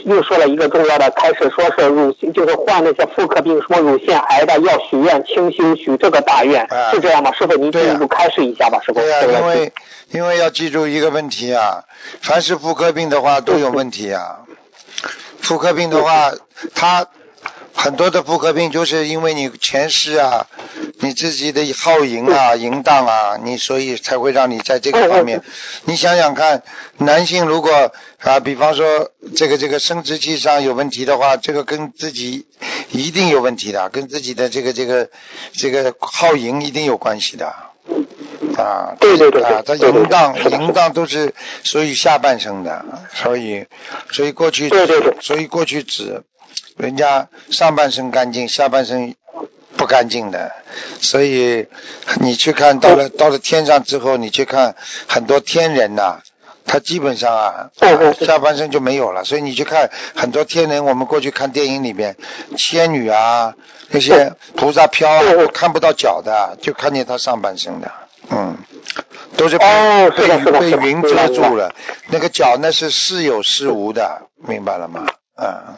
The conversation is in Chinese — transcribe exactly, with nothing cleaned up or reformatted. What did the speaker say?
又说了一个重要的开始，说是乳就是患那些妇科病，什么乳腺癌的要许愿清心许这个大愿， 啊、 是这样吗？师傅您进一步开示一下吧，师傅。 对呀、啊，因为因为要记住一个问题啊，凡是妇科病的话都有问题啊。妇科病的话，它很多的妇科病就是因为你前世啊，你自己的好淫啊、淫荡啊，你所以才会让你在这个方面。你想想看，男性如果啊，比方说这个这个生殖器上有问题的话，这个跟自己一定有问题的，跟自己的这个这个这个好淫一定有关系的。啊， 对对对啊，他淫荡淫荡都是属于下半身的，所以所以过去对对对， 所以过去指人家上半身干净，下半身不干净的，所以你去看到了到了天上之后，你去看很多天人呐、啊。他基本上啊，啊下半身就没有了，所以你去看很多天人，我们过去看电影里边，仙女啊，那些菩萨飘啊，看不到脚的，就看见他上半身的，嗯，都是被、 哦、是被是被云遮住了，那个脚那是似有似无的，明白了吗？嗯。